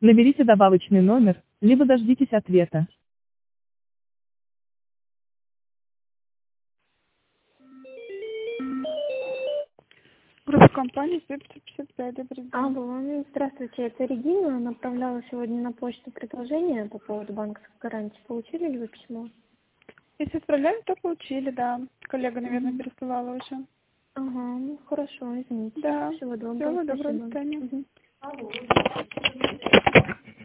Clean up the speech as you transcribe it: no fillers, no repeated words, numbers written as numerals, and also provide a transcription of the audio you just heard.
Наберите добавочный номер, либо дождитесь ответа. Группа компании 155, добрый день. Алло, здравствуйте, это Регина. Направляла сегодня на почту предложение по поводу банковской гарантии. Получили ли вы письмо? Если отправляли, то получили, да. Коллега, наверное, пересылала уже. Ага, хорошо, извините. Да. Всего доброго. Всего доброго, до Спасибо. свидания. Алло.